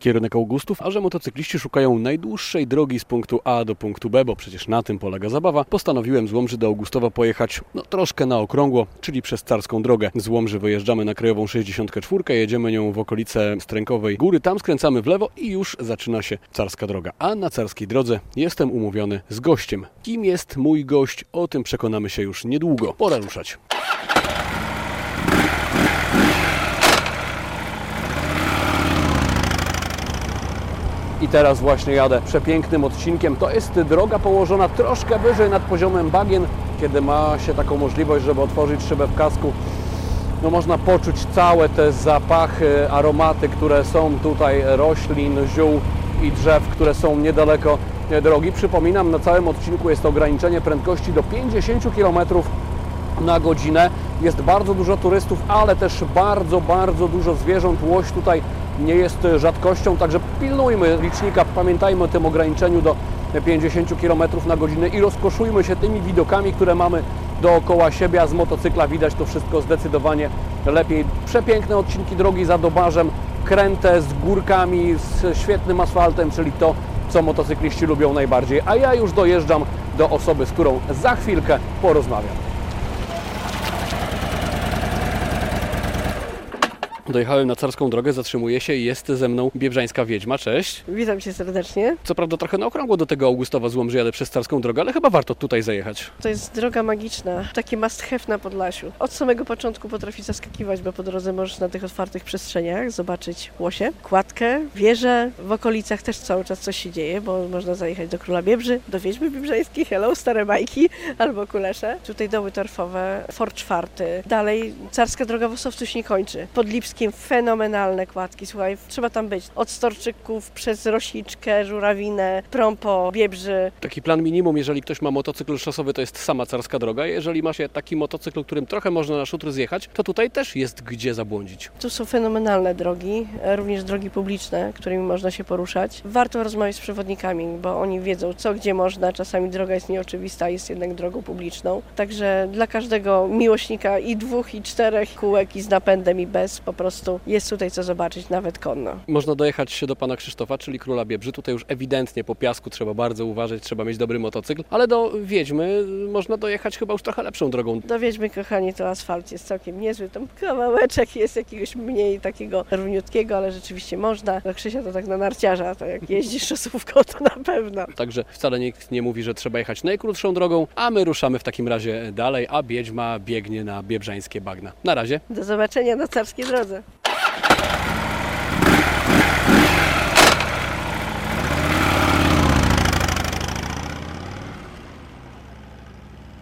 kierunek Augustów, a że motocykliści szukają najdłuższej drogi z punktu A do punktu B, bo przecież na tym polega zabawa, postanowiłem z Łomży do Augustowa pojechać troszkę na okrągło, czyli przez Carską Drogę. Z Łomży wyjeżdżamy na krajową 64, jedziemy nią w okolice Strękowej Góry, tam skręcamy w lewo i już zaczyna się Carska Droga. A na Carskiej Drodze jestem umówiony z gościem. Kim jest mój gość? O tym przekonamy się już niedługo. Pora ruszać. I teraz właśnie jadę przepięknym odcinkiem. To jest droga położona troszkę wyżej nad poziomem bagien. Kiedy ma się taką możliwość, żeby otworzyć szybę w kasku, można poczuć całe te zapachy, aromaty, które są tutaj, roślin, ziół i drzew, które są niedaleko drogi. Przypominam, na całym odcinku jest ograniczenie prędkości do 50 km na godzinę. Jest bardzo dużo turystów, ale też bardzo dużo zwierząt. Łoś tutaj nie jest rzadkością, także pilnujmy licznika, pamiętajmy o tym ograniczeniu do 50 km na godzinę i rozkoszujmy się tymi widokami, które mamy dookoła siebie, a z motocykla widać to wszystko zdecydowanie lepiej. Przepiękne odcinki drogi za Dobarzem, kręte z górkami, z świetnym asfaltem, czyli to, co motocykliści lubią najbardziej. A ja już dojeżdżam do osoby, z którą za chwilkę porozmawiam. Dojechałem na Carską Drogę, zatrzymuje się i jest ze mną biebrzańska wiedźma. Cześć. Witam Cię serdecznie. Co prawda trochę na okrągło do tego Augustowa z Łomży jadę przez Carską Drogę, ale chyba warto tutaj zajechać. To jest droga magiczna, taki must have na Podlasiu. Od samego początku potrafi zaskakiwać, bo po drodze możesz na tych otwartych przestrzeniach zobaczyć łosie, kładkę, wieże. W okolicach też cały czas coś się dzieje, bo można zajechać do Króla Biebrzy, do Wiedźmy Biebrzańskiej, hello, Stare Bajki albo Kulesze. Tutaj doły torfowe, Fort Czwarty. Dalej Carska Droga w Ossowcu się nie kończy. Pod Lipskiem fenomenalne kładki, słuchaj, trzeba tam być. Od Storczyków przez Rosiczkę, Żurawinę, Prąpo, Biebrzy. Taki plan minimum, jeżeli ktoś ma motocykl szosowy, to jest sama Carska Droga. Jeżeli ma się taki motocykl, którym trochę można na szutr zjechać, to tutaj też jest gdzie zabłądzić. Tu są fenomenalne drogi, również drogi publiczne, którymi można się poruszać. Warto rozmawiać z przewodnikami, bo oni wiedzą co, gdzie można. Czasami droga jest nieoczywista, jest jednak drogą publiczną. Także dla każdego miłośnika i 2, i 4 kółek i z napędem i bez, po prostu jest tutaj co zobaczyć, nawet konno. Można dojechać się do pana Krzysztofa, czyli Króla Biebrzy. Tutaj już ewidentnie po piasku trzeba bardzo uważać, trzeba mieć dobry motocykl, ale do Wiedźmy można dojechać chyba już trochę lepszą drogą. Do Wiedźmy, kochani, to asfalt jest całkiem niezły, tam kawałeczek jest jakiegoś mniej takiego równiutkiego, ale rzeczywiście można. Do Krzysia to tak na narciarza, to jak jeździsz szosówką, to na pewno. Także wcale nikt nie mówi, że trzeba jechać najkrótszą drogą, a my ruszamy w takim razie dalej, a Wiedźma biegnie na biebrzańskie bagna. Na razie. Do zobaczenia na Carskiej Drodze.